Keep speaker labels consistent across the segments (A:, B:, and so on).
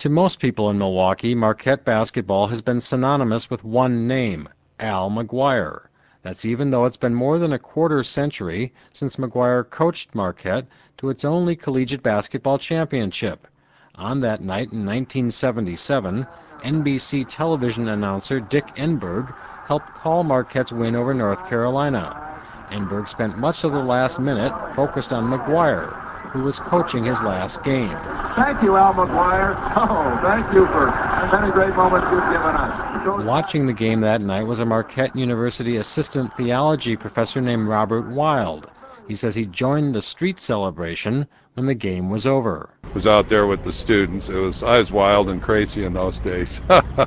A: To most people in Milwaukee, Marquette basketball has been synonymous with one name, Al McGuire. That's even though it's been more than a quarter century since McGuire coached Marquette to its only collegiate basketball championship. On that night in 1977, NBC television announcer Dick Enberg helped call Marquette's win over North Carolina. Enberg spent much of the last minute focused on McGuire, who was coaching his last game.
B: Thank you, Al McGuire. Oh, thank you for many great moments you've given us.
A: Watching the game that night was a Marquette University assistant theology professor named Robert Wild. He says he joined the street celebration when the game was over.
C: I was out there with the students. I was wild and crazy in those days.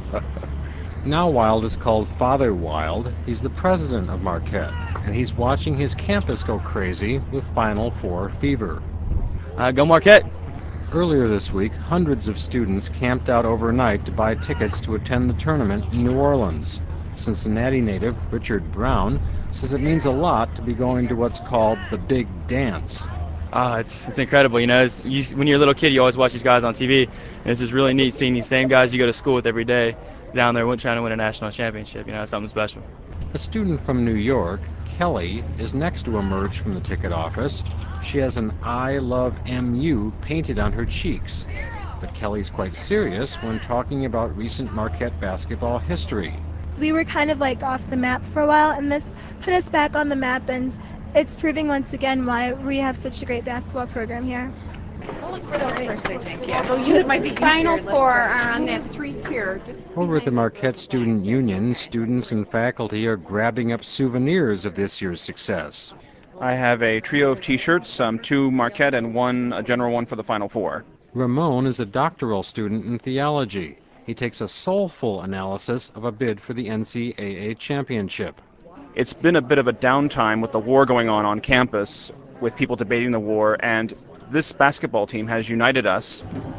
A: Now Wild is called Father Wild. He's the president of Marquette, and he's watching his campus go crazy with Final Four fever.
D: Go Marquette!
A: Earlier this week, hundreds of students camped out overnight to buy tickets to attend the tournament in New Orleans. Cincinnati native Richard Brown says it means a lot to be going to what's called the Big Dance.
D: It's incredible. You know, when you're a little kid, you always watch these guys on TV, and it's just really neat seeing these same guys you go to school with every day down there trying to win a national championship. You know, it's something special.
A: A student from New York, Kelly, is next to emerge from the ticket office. She has an I Love MU painted on her cheeks. But Kelly's quite serious when talking about recent Marquette basketball history.
E: We were kind of like off the map for a while, and this put us back on the map, and it's proving once again why we have such a great basketball program here.
F: We'll look for those first, I think. Yeah. So you might be Final Four are on that 3-tier.
A: Over at the Marquette Student Union, students and faculty are grabbing up souvenirs of this year's success.
G: I have a trio of T-shirts, 2 Marquette and a general one for the Final Four.
A: Ramon is a doctoral student in theology. He takes a soulful analysis of a bid for the NCAA championship.
G: It's been a bit of a downtime with the war going on campus, with people debating the war, and this basketball team has united us.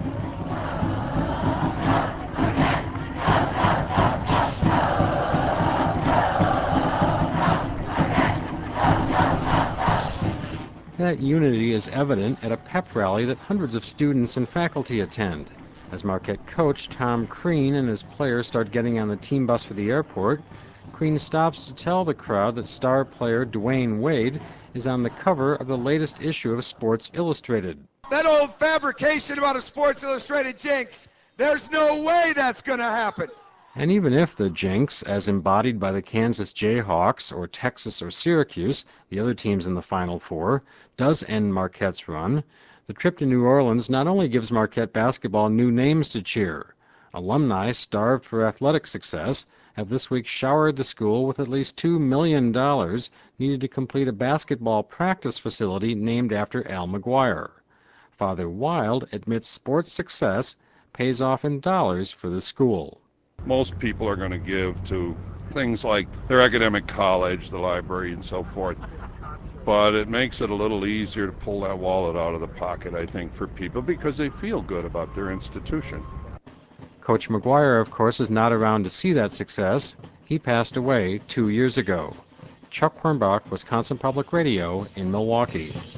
A: That unity is evident at a pep rally that hundreds of students and faculty attend. As Marquette coach Tom Crean and his players start getting on the team bus for the airport, Crean stops to tell the crowd that star player Dwayne Wade is on the cover of the latest issue of Sports Illustrated.
H: That old fabrication about a Sports Illustrated jinx, there's no way that's going to happen.
A: And even if the jinx, as embodied by the Kansas Jayhawks or Texas or Syracuse, the other teams in the Final Four, does end Marquette's run, the trip to New Orleans not only gives Marquette basketball new names to cheer. Alumni, starved for athletic success, have this week showered the school with at least $2 million needed to complete a basketball practice facility named after Al McGuire. Father Wild admits sports success pays off in dollars for the school.
C: Most people are going to give to things like their academic college, the library, and so forth. But it makes it a little easier to pull that wallet out of the pocket, I think, for people because they feel good about their institution.
A: Coach McGuire, of course, is not around to see that success. He passed away 2 years ago. Chuck Hornbach, Wisconsin Public Radio in Milwaukee.